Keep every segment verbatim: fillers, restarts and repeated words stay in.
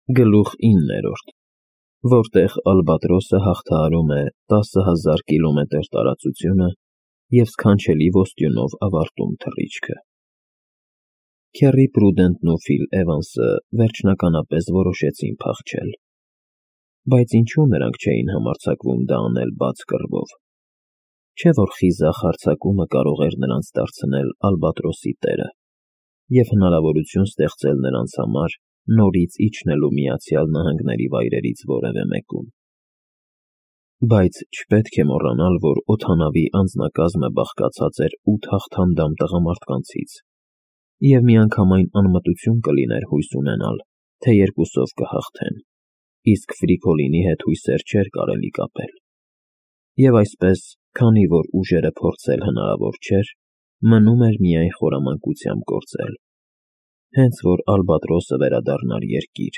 Գլուխ իններորդ, որտեղ ալբատրոսը հաղթահարում է տասը հազար կիլոմետր տարածությունը և սքանչելի ոստյունով ավարտում թռիչքը։ Քերի Պրուդենտն ու Ֆիլ Էվանսը վերջնականապես որոշեցին փախչել, բայց ինչու նրանք չէին համարձակվում դա անել բաց կռվով, չէ՞ որ խիզախ հարձակումը կարող էր նրանց դարձնել ալբատրոսի տերը և հնարավորություն ստեղծել նրանց համար նորից իջնելու Միացյալ Նահանգների վայրերից որևէ մեկում։ Բայց չպետք է մոռանալ, որ օդանավի անձնակազմը բաղկացած էր ութ հաղթանդամ տղամարդկանցից, և միանգամայն անմտություն կլիներ հույս ունենալ, թե երկուսով կհաղթեն, իսկ Ֆրիկոլինի հետ հույսեր չէր կարելի կապել։ Եվ այսպես, քանի որ ուժերը փորձել հնարավոր չէր, մնում էր միայն խորամանկությամբ գործել, հենց որ ալբատրոսը վերադառնար երկիր։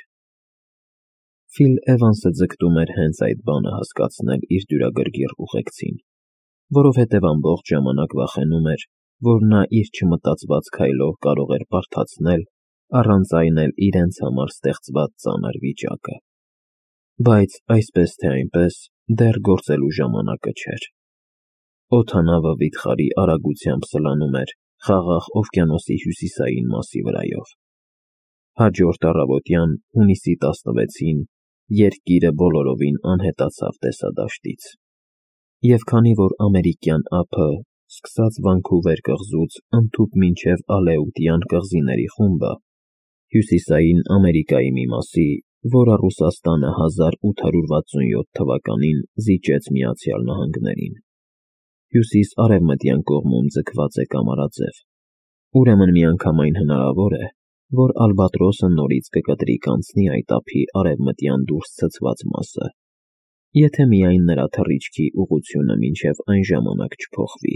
Ֆիլ Էվանսը ձգտում էր հենց այդ բանը հասկացնել իր դյուրագրգիռ ուղեկցին, որովհետև ամբողջ ժամանակ վախենում էր, որ նա իր չմտածված քայլով կարող էր բարդացնել առանց այն էլ իրենց համար ստեղծված ծանր վիճակը։ Բայց այսպես թե այնպես, դեռ գործելու ժամանակը չէր։ Օդանավը վիթխարի արագությամբ սլանում էր Խաղաղ օվկիանոսի հյուսիսային մասի վրայով։ Հաջորդ առավոտյան, հունիսի տասնվեցին, երկիրը բոլորովին անհետացավ տեսադաշտից, և քանի որ ամերիկյան ափը, սկսած Վանքուվեր կղզուց ընդհուպ մինչև Ալեուտյան կղզիների խումբը, հյուսիսային Ամերիկայի մի մասի, որը Ռուսաստանը հազար ութ հարյուր վաթսունյոթ թվականին զիջեց Միացյալ Նահանգներին, հյուսիս֊արևմտյան կողմում ձգված է կամարաձև, ուրեմն միանգամայն հնարավոր է, որ ալբատրոսը նորից կկտրի կանցնի այդ ափի արևմտյան դուրս ցցված մասը, եթե միայն նրա թռիչքի ուղղությունը մինչև այն ժամանակ չփոխվի։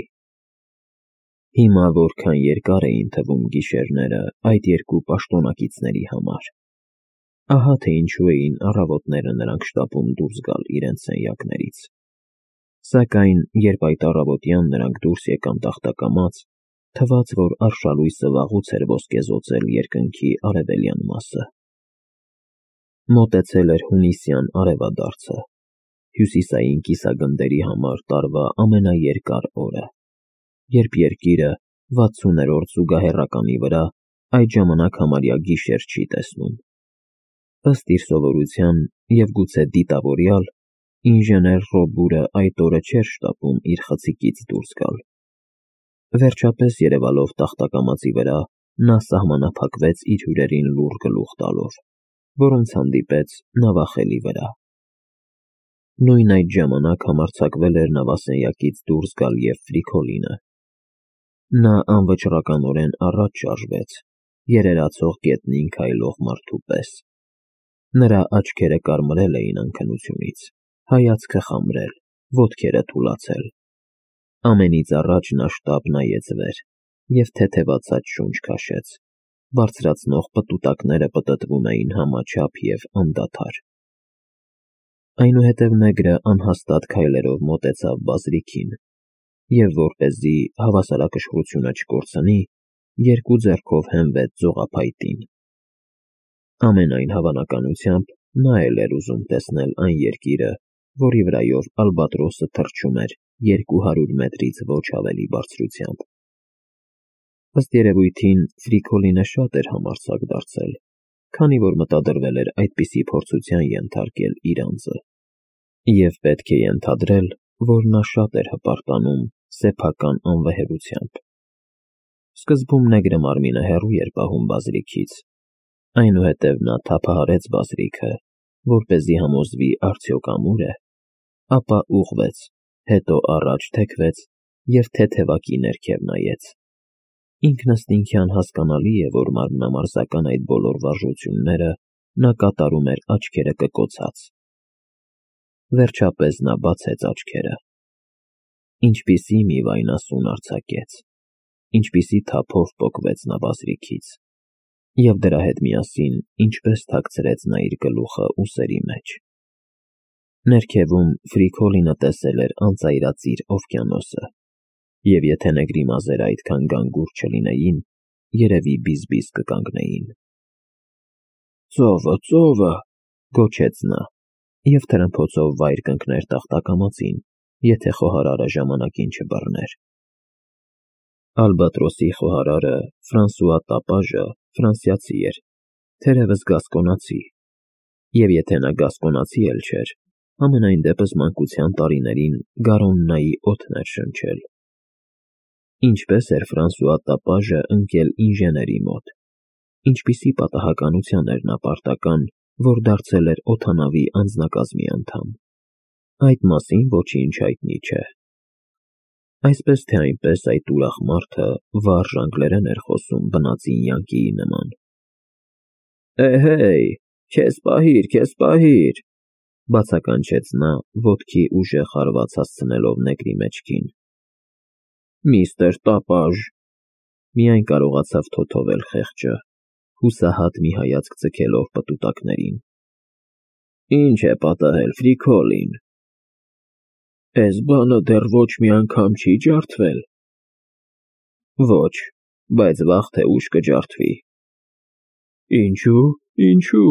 Հիմա որքան երկար էին թվում գիշերները այդ երկու պաշտոնակիցների համար։ Ահա թե ինչու էին առավոտները նրանք շտապում դուրս գալ իրենց սենյակներից։ Սակայն, երբ այդ առավոտյան նրանք դուրս եկան տախտակամաց, թվաց, որ արշալույսը վաղուց էր ոսկեզօծել երկնքի արևելյան մասը։ Մոտեցել էր հունիսյան արևադարձը, հյուսիսային կիսագնդերի համար տարվա ամենաերկար օրը, երբ երկիրը վաթսուներորդ զուգահեռականի վրա այդ ժամանակ համարյա գիշեր չի տեսնում։ Ըստ իր սովորության և գուցե դիտավորյալ, ինժեներ Ռոբուրը այդ օրը չէր շտապում իր խցիկից դուրս գալ։ Վերջապես երևալով տախտակամածի վրա, նա սահմանափակվեց իր հյուրերին լուռ գլուխ տալով, որոնց հանդիպեց նավախելի վրա։ Նույն այդ ժամանակ համարձակվել էր նավասենյակից դուրս գալ և Ֆրիկոլինը։ Նա անվճռականորեն առաջ շարժվեց, երերացող գետնին քայլող մարդու պես։ Նրա աչքերը կարմրել էին անքնությունից, հայացքը խամրել, ոտքերը թուլացել։ Ամենից առաջ նա շտապ նայեց վեր և թեթևացած շունչ քաշեց, բարձրացնող պտուտակները պտտվում էին համաչափ և անդադար։ Այնուհետև նեգրը անհաստատ քայլերով մոտեցավ բազրիքին և, որպեսզի հավասարակշռությունը չկորցնի, երկու ձեռքով հենվեց ձողափայտին։ Ամենայն հավանականությամբ, նա էլ էր ուզում տեսնել այն երկիրը, որի վրայով ալբատրոսը թռչում էր երկու հարյուր մետրից ոչ ավելի բարձրությամբ։ Ըստ երևույթին, Ֆրիկոլինը շատ էր համարձակ դարձել, քանի որ մտադրվել էր այդպիսի փորձության ենթարկել իր անձը, և պետք է ենթադրել, որ նա շատ էր հպարտանում սեփական անվեհերությամբ։ Սկզբում նեգրը մարմինը հեռու էր պահում բազրիքից, այնուհետև նա թափահարեց բազրիքը, որպեսզի համոզվի արդյոք ամուր է, ապա ուղղվեց, հետո առաջ թեքվեց և թեթևակի ներքև նայեց։ Ինքնըստինքյան հասկանալի է, որ մարմնամարզական այդ բոլոր վարժությունները նա կատարում էր աչքերը կկոցած։ Վերջապես նա բացեց աչքերը։ Ինչպիսի մի վայնասուն արձակեց, ինչպիսի թափով պոկվեց նա բազրիքից, և դրա հետ միասին ինչպես թաքցրեց նա իր գլուխը ուսերի մեջ։ Ներքևում Ֆրիկոլինը տեսել էր անծայրածիր օվկիանոսը, և եթե նեգրի մազերը այդքան գանգուր չլինեին, երևի բիզբիզ կկանգնեին։ Ծովը, ծովը, գոչեց նա, և թրմփոցով վայր կընկներ տախտակամածին, եթե խոհարարը ժամանակին չբռներ։ Ալբատրոսի խոհարարը Ֆրանսուଆ Տապաժը ֆրանսիացի էր, թերևս գասկոնացի, և եթե նա գասկոնացի էլ չէր, համենայն դեպս մանկության տարիներին Գարոննայի օդն էր շնչել։ Ինչպես էր Ֆրանսուଆ Տապաժը ընկել ինժեների մոտ, ինչպիսի պատահականության էր նա պարտական, որ դարձել էր օդանավի անձնակազմի անդամ, այդ մասին ոչինչ հայտնի չէ։ Այսպես թե այնպես այդ ուրախ մարդը վառ անգլերեն էր խոսում բնածին յանկիի նման։ «Էհեյ, քեզ պահիր, քեզ պահիր», բացականչեց նա, ոտքի ուժեղ հարված հասցնելով նեգրի մեջքին։ «Միստր Տապաժ», միայն կարողացավ թոթովել խեղճը, հուսահատ մի հայացք ձգելով պտուտակներին։ «Ինչ է պատահել, Ֆրիկոլին։ Էս բանը դեռ ոչ մի անգամ չի ջարդվել»։ Ոչ, բայց վաղ թե ուշ կջարդվի։ Ինչու՞, ինչու՞։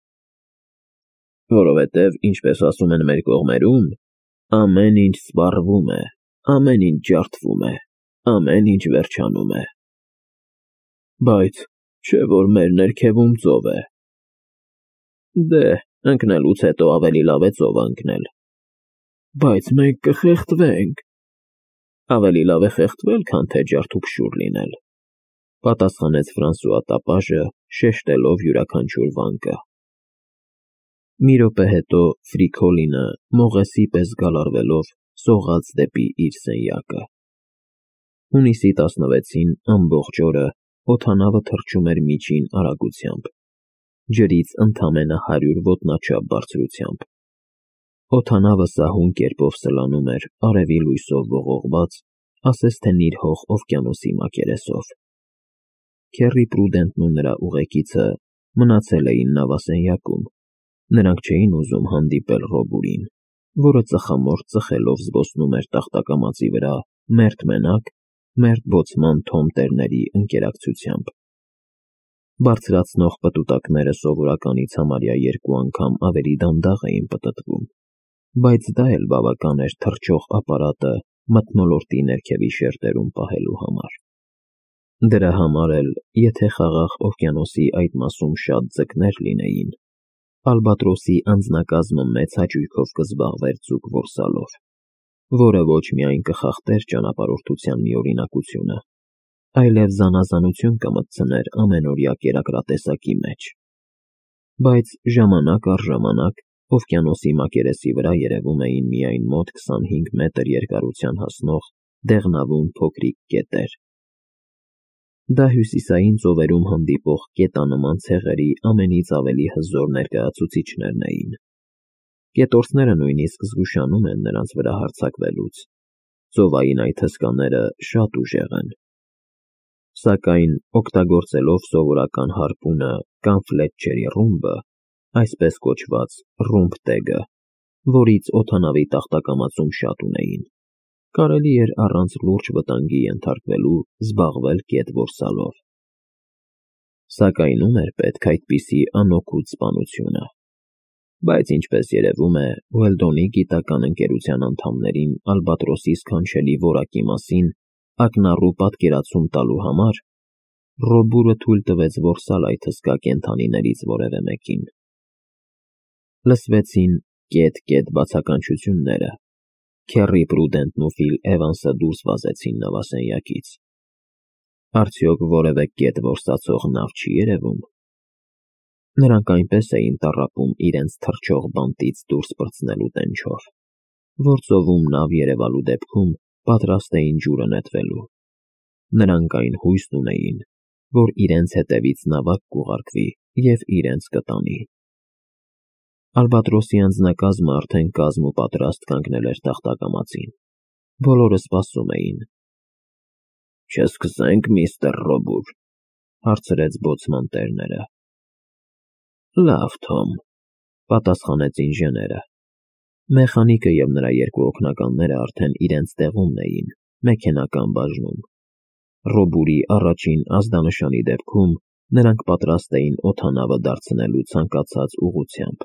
Որովհետև, ինչպես ասում են մեր կողմերում, ամեն ինչ սպառվում է, ամեն ինչ ջարդվում է, ամեն ինչ վերջանում է։ Բայց չէ՞ որ մեր ներքևում ծով է։ Դե, ընկնելուց հետո ավելի լավ է ծովը ընկնել։ Բայց մենք կխեղդվենք։ Ավելի լավ է խեղդվել, քան թե ջարդուփշուր լինել, պատասխանեց Ֆրանսուଆ Տապաժը, շեշտելով յուրաքանչյուր վանկը։ Մի րոպե հետո Ֆրիկոլինը մողեսի պես գալարվելով սողաց դեպի իր սենյակը։ Հունիսի տասնվեցին ամբողջ օրը օդանավը թռչում էր միջին արագությամբ, ջրից ընդամենը հարյուր ոտնաչափ բարձրությամբ։ Օդանավը սահուն կերպով սլանում էր արևի լույսով ողողված, ասես թե նիրհող օվկիանոսի մակերեսով։ Քեռի Պրուդենտն ու նրա ուղեկիցը մնացել էին նավասենյակում, նրանք չէին ուզում հանդիպել Ռոբուրին, որը ծխամորճ ծխելով զբոսնում էր տախտակամածի վրա մերթ մենակ, մերթ բոցման թոմ տերների ընկերակցությամբ։ Բարձրացնող պտուտակները սովորականից համարյա երկու անգամ ավելի դանդաղ էին պտտվում, բայց դա էլ բավական էր թռչող ապարատը մթնոլորտի ներքևի շերտերում պահելու համար։ Դրա համար էլ, եթե խաղաղ օվկիանոսի այդ մասում շատ ձկներ լինեին, Ալբատրոսի անձնակազմը մեծ հաճույքով կզբաղվեր ձուկ որսալով, որը ոչ միայն կխախտեր ճանապարհորդության միօրինակությունը, այլև զանազանություն կմտցներ ամենօրյա կերակրատեսակի մեջ։ Բայց ժամանակ առ ժամանակ օվկիանոսի մակերեսի վրա երևում էին միայն մոտ քսանհինգ մետր երկարության հասնող դեղնավուն փոքրիկ կետեր։ Դա հյուսիսային ծովերում հանդիպող կետանման ցեղերի ամենից ավելի հզոր ներկայացուցիչներն էին։ Կետորսները նույնիսկ զգուշանում են նրանց վրա հարձակվելուց։ Ծովային այդ հսկաները շատ ուժեղ են։ Սակայն օգտագործելով սովորական հարպունը կամ Ֆլետչերի ռումբը, այսպես կոչված ռումբ տեգը, որից օդանավի տախտակամածում շատ ունեին, կարելի էր առանց լուրջ վտանգի ենթարկվելու զբաղվել կետ որսալով։ Սակայն ում էր պետք այդպիսի անօգուտ սպանությունը։ Բայց ինչպես երևում է, Ուելդոնի գիտական ընկերության անդամներին Ալբատրոսի սքանչելի որակի մասին ակնառու պատկերացում տալու համար Ռոբուրը թույլ տվեց որսալ այդ հսկա կենդանիներից որևէ մեկին։ Լսվեցին կետ-կետ բացականչությունները։ Քեռի Պրուդենտն ու Ֆիլ Էվանսը դուրս վազեցին նավասենյակից։ Արդյոք որևէ կետ որսացող նավ չի երևում։ Նրանք այնպես էին տառապում իրենց թռչող բանտից դուրս պրծնելու տենչով, որ ծովում նավ երևալու դեպքում պատրաստ էին ջուրը նետվելու։ Նրանք այն հույսն ունեին, որ իրենց հետևից նավակ կուղարկվի և իրենց կտանի։ Ալբատրոսի անձնակազմը արդեն կազմ ու պատրաստ կանգնել էր տախտակամածին։ Բոլորը սպասում էին։ Չսկսե՞նք, միստր Ռոբուր, հարցրեց բոցման տերները։ Լավ, Թոմ, պատասխանեց ինժեները։ Մեխանիկը և նրա երկու օգնականները արդեն իրենց տեղումն էին, մեքենական բաժնում։ Ռոբուրի առաջին ազդանշանի դեպքում նրանք պատրաստ էին օդանավը դարձնելու ցանկացած ուղղությամբ։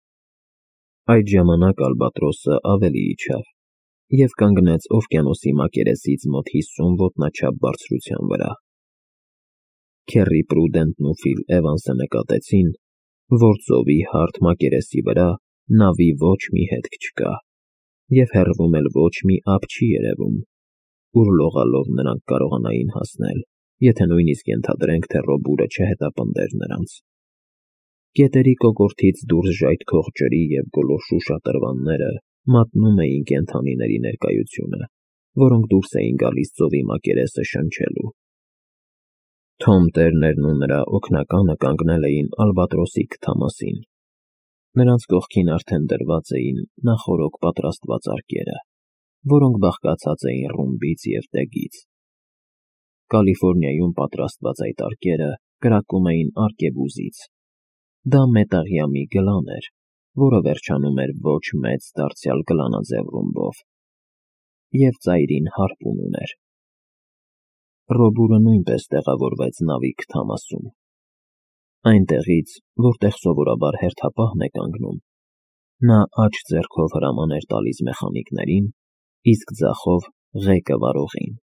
Այդ ժամանակ Ալբատրոսը ավելի իջավ և կանգնեց օվկիանոսի մակերեսից մոտ հիսուն ոտնաչափ բարձրության վրա։ Քերի Պրուդենտն ու Ֆիլ Էվանսը նկատեցին, որ ծովի հարթ մակերեսի վրա նավի ոչ մի հետք չկա, և հեռվում էլ ոչ մի ափ չի երևում, ուր լողալով նրանք կարողանային հասնել, եթե նույնիսկ ենթադրենք, թե Ռոբուրը չհետապնդեր նրանց։ Գետերի կոկորդից դուրս ժայթքող ջրի և գոլոր շուշատրվանները մատնում էին կենդանիների ներկայությունը, որոնք դուրս էին գալիս ծովի մակերեսը շնչելու։ Թոմ Տերներն ու նրա օգնականը կանգնել էին Ալբատրոսի քթամասին։ Նրանց կողքին արդեն դրված էին նախօրոք պատրաստված արկերը, որոնք բաղկացած էին ռումբից և դեգից։ Կալիֆոռնիայում պատրաստված այդ արկերը կրակում էին արկեբուզից։ Դա մետաղյա մի գլան էր, որը վերջանում էր ոչ մեծ դարձյալ գլանաձև ռումբով, և ծայրին հարպուն ուներ։ Ռոբուրը նույնպես տեղավորվեց նավի քթամասում։ Այնտեղից, որտեղ սովորաբար հերթապահն է կանգնում, նա աջ ձեռքով հրաման էր տալիս մեխանիկներին, իսկ ձախով՝ ղեկը վարողին։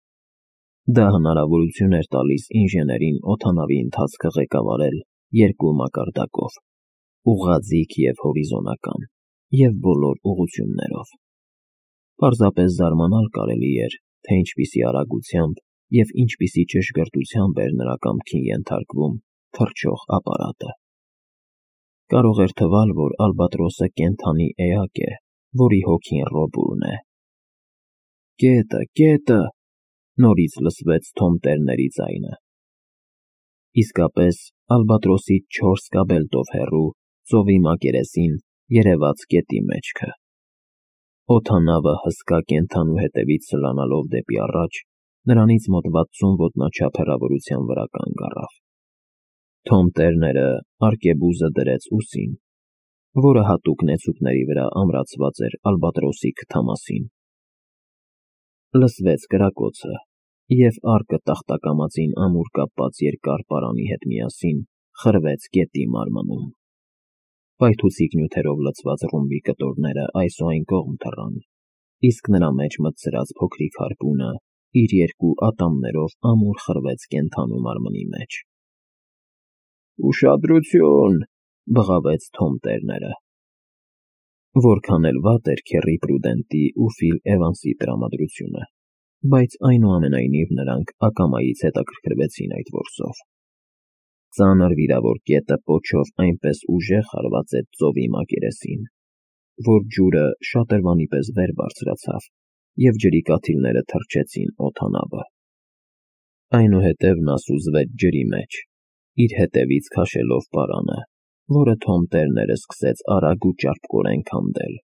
Դա հնարավորություն էր տալիս ինժեներին օդանավի ընթացքը ղեկավարել երկու մակարդակով՝ ուղղաձիգ և հորիզոնական, և բոլոր ուղղություններով։ Պարզապես զարմանալ կարելի էր, թե ինչպիսի արագությամբ և ինչպիսի ճշգրտությամբ էր նրա կամքին ենթարկվում թռչող ապարատը։ Կարող էր թվալ, որ Ալբատրոսը կենդանի էակ է, որի հոգին Ռոբուրն է։ «Կետը, կետը», նորից լսվեց Թոմ Տերների ձայնը։ Իսկապես, Ալբատրոսից չորս կաբելտով հեռու, ծովի մակերեսին, երևաց գետի մեջքը։ Օդանավը հսկա կենդանու հետևից սլանալով դեպի առաջ, նրանից մոտ վաթսուն ոտնաչափ հեռավորության վրա կանգ առավ։ Թոմ Տերները արկեբուզը դրեց ուսին, որը հատուկ նեցուկների վրա ամրացված էր Ալբատրոսի քթամասին։ Լսվեց կրակոցը, և արկը տախտակամածին ամուր կապված երկար պարանի հետ միասին խրվեց գետի մարմնում։ Պայթուցիկ նյութերով լցված ռումբի կտորները այս ու այն կողմ թռան, իսկ նրա մեջ մտցրած փոքրիկ հարպունը իր երկու ատամներով ամուր խրվեց կենդանու մարմնի մեջ։ «Ուշադրություն», բղավեց Թոմ Տերները։ Որքան էլ վատ էր Քերի Պրուդենտի ու Ֆիլ Էվանսի տրամադրությունը, բայց այնուամենայնիվ նրանք ակամայից հետաքրքրվեցին այդ որսով։ Ծանր վիրավոր կետը պոչով այնպես ուժեղ հարված էր ծովի մակերեսին, որ ջուրը շատրվանի պես վեր բարձրացավ, և ջրի կաթիլները թռչեցին օդանավը։ Այնուհետև նա սուզվեց ջրի մեջ, իր հետևից քաշելով պարանը, որը Թոմ Տերները սկսեց արագ ու ճարպկորեն քանդել։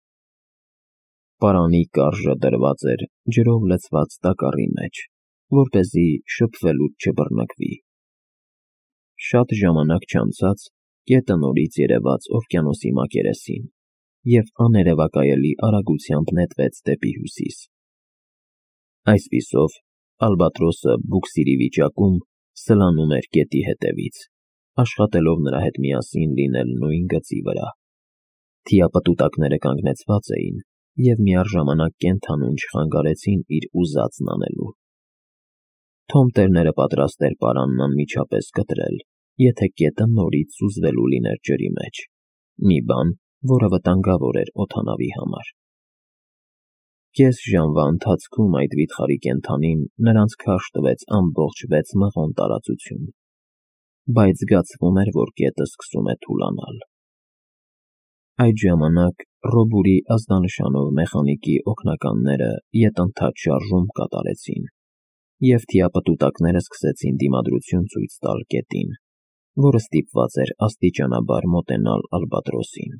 Պարանի կարժը դրված էր ջրով լցված տակառի մեջ, որպեսզի շփվելուց չբռնկվի։ Շատ ժամանակ չանցած կետը նորից երևաց օվկիանոսի մակերեսին և աներևակայելի արագությամբ նետվեց դեպի հյուսիս։ Այսպիսով, Ալբատրոսը բուքսիրի վիճակում սլանում էր գետի հետևից, աշխատելով նրա հետ միասին լինել նույն գծի վրա։ Թիապտուտակները կանգնեցված էին և միառժամանակ կենդանուն չխանգարեցին իր ուզածն անելու։ Թոմ Տերները պատրաստ էր պարանն անմիջապես կտրել, եթե կետը նորից սուզվելու լիներ ջրի մեջ, մի բան, որը վտանգավոր էր օդանավի համար։ Կես ժամվա ընթացքում այդ վիթխարի կենդանին նրանց քարշ տվեց ամբողջ վեց մղոն տարածություն, բայց զգացվում էր, որ կետը սկսում է թուլանալ։ Այդ ժամանակ Ռոբուրի ազդանշանով մեխանիկի օգնականները ետընթաց շարժում կատարեցին, և թիապտուտակները սկսեցին դիմադրություն ցույց տալ կետին, որը ստիպված էր աստիճանաբար մոտենալ Ալբատրոսին։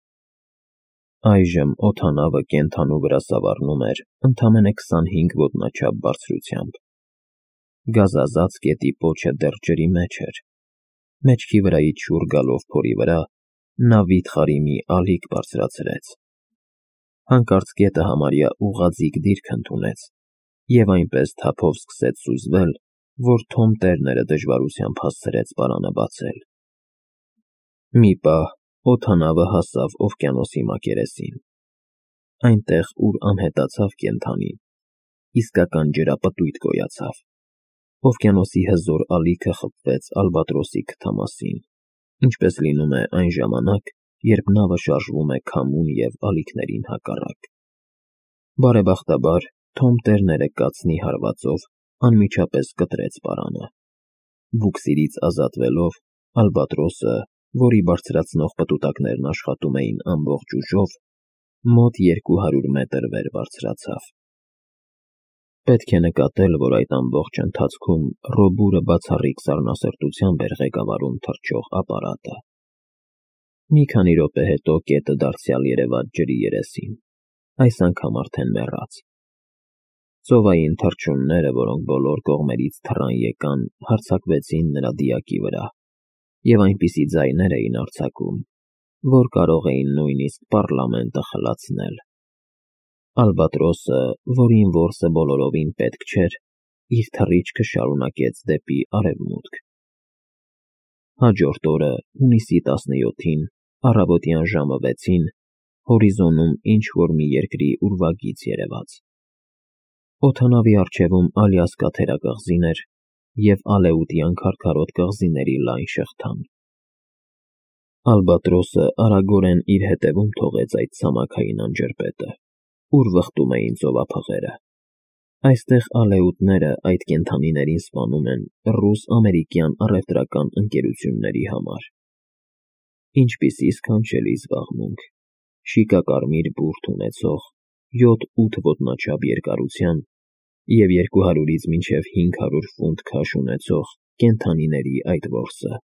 Այժմ օդանավը կենդանու վրա սավառնում էր ընդամենը քսանհինգ ոտնաչափ բարձրությամբ։ Գազազած գետի պոչը դեռ ջրի մեջ էր։ Մեջքի վրայից շուռ գալով փորի վրա, նա վիթխարի մի ալիք բարձրացրեց։ Հանկարծ գետը համարյա ուղղաձիգ դիրք ընդունեց, և այնպես թափով սկսեց սուզվել, որ Թոմ տերները դժվարությամբ հասցրեց պարանը բացել։ Մի պահ օդանավը հասավ օվկիանոսի մակերեսին։ Այնտեղ, ուր անհետացավ կենդանին, իսկական ջրապտույտ գոյացավ։ Օվկիանոսի հզոր ալիքը խփվեց ալբատրոսի քթամասին, ինչպես լինում է այն ժամանակ, երբ նավը շարժվում է քամուն և ալիքներին հակառակ։ Բարեբախտաբար, Թոմ տերները կացնի հարվածով անմիջապես կտրեց պարանը։ Բուքսիրից ազատվելով, ալբատրոսը, որի բարձրացնող պտուտակներն աշխատում էին ամբողջ ուժով, մոտ երկու հարյուր մետր վեր բարձրացավ։ Պետք է նկատել, որ այդ ամբողջ ընթացքում Ռոբուրը բացառիկ սառնասրտությամբ էր ղեկավարում թռչող ապարատը։ Մի քանի րոպե հետո կետը դարձյալ երևաց ջրի երեսին, այս անգամ արդեն մեռած։ Ծովային թռչունները, որոնք բոլոր կողմերից թռան եկան, հարձակվեցին նրա դիակի վրա, և այնպիսի ձայներ էին արձակում, որ կարող էին նույնիսկ պառլամենտը խլացնել։ Ալբատրոսը, որին որսը բոլորովին պետք չէր, իր թռիչքը շարունակեց դեպի արևմուտք։ Հաջորդ օրը, հունիսի տասնյոթին, առավոտյան ժամը վեցին, հորիզոնում ինչ-որ մի երկրի ուրվագիծ երևաց։ Օդանավի առջևում Ալյասկա թերակղզին էր և ալեուտյան քարքարոտ կղզիների լայն շղթան։ Ալբատրոսը արագորեն իր հետևում թողեց այդ ցամաքային անջրպետը, ուր վխտում էին ծովափղերը։ Այստեղ ալեուտները այդ կենդանիներին սպանում են ռուս-ամերիկյան առևտրական ընկերությունների համար։ Ինչպիսի սքանչելի զբաղմունք՝ շիկակարմիր բուրդ ունեցող, յոթ-ութ ոտնաչափ երկարության և երկու հարյուրից մինչև հինգ հարյուր ֆունտ քաշ ունեցող կենդանիների այդ որսը։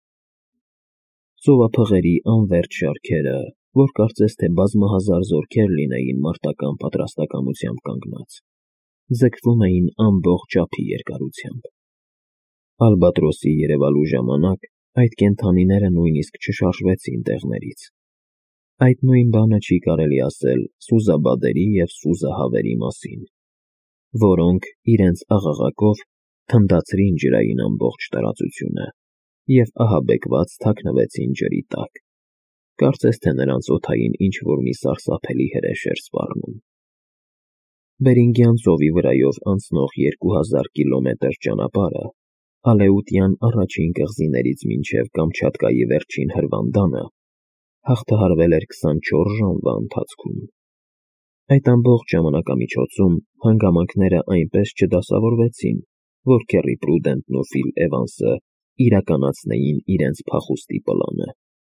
Ծովափղերի անվերջ շարքերը, որ կարծես թե բազմահազար զորքեր լինեին մարտական պատրաստակամությամբ կանգնած, ձգվում էին ամբողջ ափի երկարությամբ։ Ալբատրոսի երևալու ժամանակ այդ կենդանիները նույնիսկ չշարժվեցին տեղներից։ Այդ նույն բանը չի կարելի ասել սուզաբադերի և սուզահավերի մասին, որոնք, իրենց աղաղակով, թնդացրին ջրային ամբողջ տարածությունը և ահաբեկված թաքնվեցին ջրի տակ, կարծես թե նրանց օդային ինչ-որ մի սարսափելի հրեշ էր սպառնում։ Բերինգյան ծովի վրայով անցնող երկու հազար կիլոմետր ճանապարհը, ալեուտյան առաջին կղզիներից մինչև Կամչատկայի վերջին հրվանդանը, հաղթահարվել էր քսանչորս ժամվա ընթացքում։ Այդ ամբողջ ժամանակամիջոցում հանգամանքները այնպես չդասավորվեցին, որ Քերի Պրուդենտն ու Ֆիլ Էվանսը իրականացնեին իրենց փախուստի պլանը։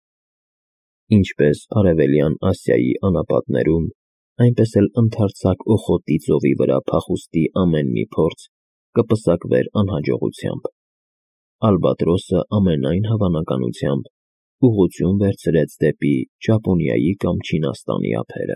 Ինչպես Արևելյան Ասիայի անապատներում, այնպես էլ ընդարձակ Օխոտի ծովի վրա փախուստի ամեն մի փորձ կպսակվեր անհաջողությամբ։ Ալբատրոսը ամենայն հավանականությամբ ուղղություն վերցրեց դեպի Ճապոնիայի կամ Չինաստանի ափերը։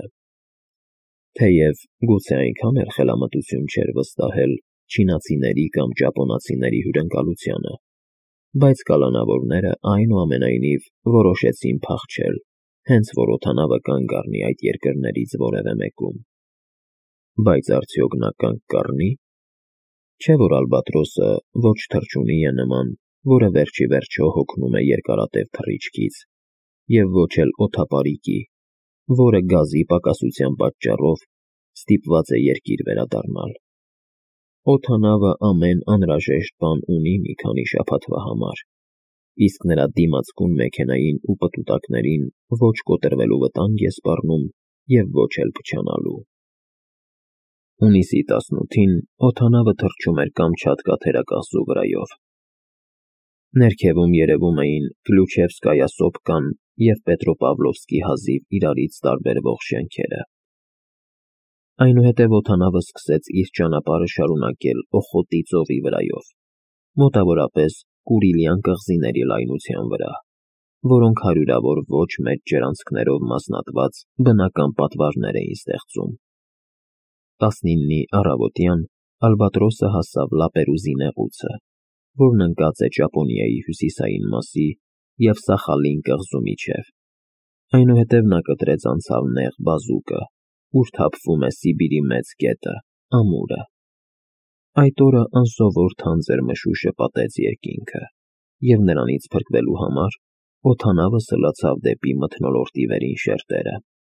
Թեև գուցե այնքան էլ խելամտություն չէր վստահել չինացիների կամ ճապոնացիների հյուրընկալությանը, բայց կալանավորները այնուամենայնիվ որոշեցին փախչել, հենց որ օդանավը կանգ առնի այդ երկրներից որևէ մեկում։ Բայց արդյոք նա կանգ կառնի։ Չէ՞ որ Ալբատրոսը ոչ թռչունի է նման, որը վերջ ի վերջո հոգնում է երկարատև թռիչքից, և ոչ էլ օդապարիկի, որը գազի պակասության պատճառով ստիպված է երկիր վերադառնալ։ Օդանավը ամեն անհրաժեշտ բան ունի մի քանի շաբաթվա համար, իսկ նրա դիմացկուն մեքենային ու պտուտակներին ոչ կոտրվելու վտանգ է սպառնում և ոչ էլ փչանալու։ Հունիսի տասնութին օդանավը թռչում էր Կամչատկա թերակղզու վրայով։ Ներքևում երևում էին Կլյուչևսկայա սոպկան և Պետրոպավլովսկի հազիվ իրարից տարբերվող շենքերը։ Այնուհետև օդանավը սկսեց իր ճանապարհը շարունակել Օխոտի ծովի վրայով, մոտավորապես Կուրիլյան կղզիների լայնության վրա, որոնք հարյուրավոր ոչ մեծ ջրանցքներով մասնատված բնական պատվարներ էին ստեղծում։ տասնիննի առավոտյան Ալբատրոսը հասավ Լապերուզի նեղուցը, որն ընկած է Ճապոնիայի հյուսիսային մասի և Սախալին կղզու միջև։ Այնուհետև նա կտրեց անցավ նեղ բազուկը, ուր թափվում է Սիբիրի մեծ գետը՝ Ամուրը։ Այդ օրը անսովոր թանձր մշուշը պատեց երկինքը, և նրանից փրկվելու համար օդանավը սլացավ դեպի մթնոլորտի վերին շերտերը։